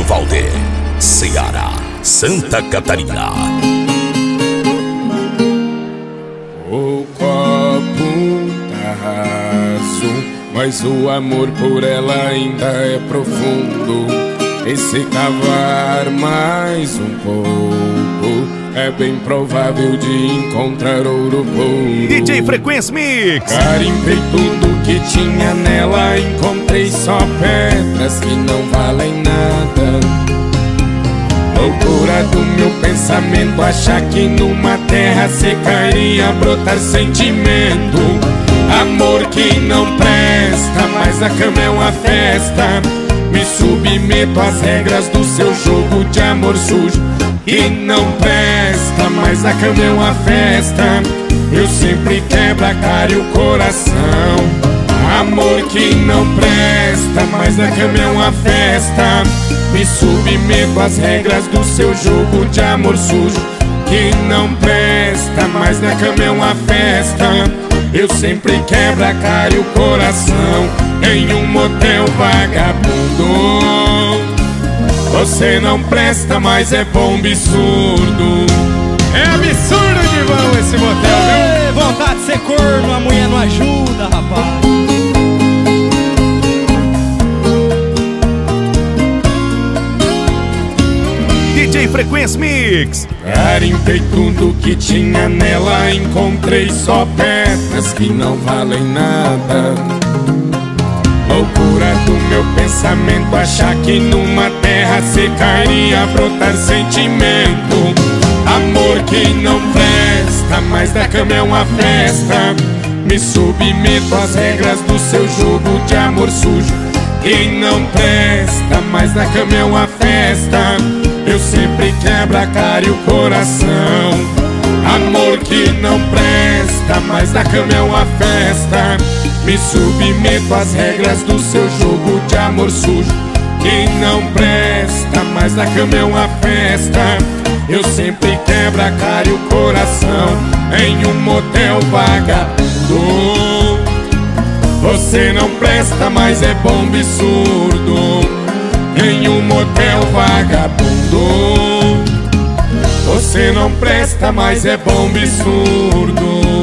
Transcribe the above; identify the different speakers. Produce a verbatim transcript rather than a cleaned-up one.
Speaker 1: Valder, Ceará, Santa Catarina.
Speaker 2: O copo tá raso, mas o amor por ela ainda é profundo. E se cavar mais um pouco, é bem provável de encontrar ouro puro.
Speaker 1: D J Frequência Mix.
Speaker 2: Carimbei tudo que tinha nela, encontrei só pedras que não valem nada. Loucura do meu pensamento, achar que numa terra seca iria brotar sentimento. Amor que não presta, mas a cama é uma festa. Me submeto às regras do seu jogo de amor sujo. Que não presta, mas a cama é uma festa. Eu sempre quebro a cara e o coração. Amor que não presta, mas a cama é uma festa. Me submeto às regras do seu jogo de amor sujo. Que não presta, mas na cama é uma festa. Eu sempre quebro a cara e o coração. Em um motel vagabundo. Você não presta, mas é bom absurdo.
Speaker 3: É absurdo de bom esse motel, viu? Vontade de ser corno, a mulher não ajuda, rapaz.
Speaker 1: D J Frequência Mix.
Speaker 2: Carimbei tudo que tinha nela, encontrei só pedras que não valem nada. Loucura do meu pensamento, achar que numa terra seca iria brotar sentimento. Amor que não presta, mas da cama é uma festa. Me submeto às regras do seu jogo de amor sujo. Que não presta, mas da cama é uma festa. Eu sempre quebro a cara e o coração. Amor que não presta, mas da cama é uma festa. Me submeto às regras do seu jogo de amor sujo. Que não presta, mas da cama é uma festa. Eu sempre quebro a cara e o coração. Em um motel vagabundo. Você não presta, mas é bom absurdo. Em um motel vagabundo. Você não presta, mas é bom absurdo.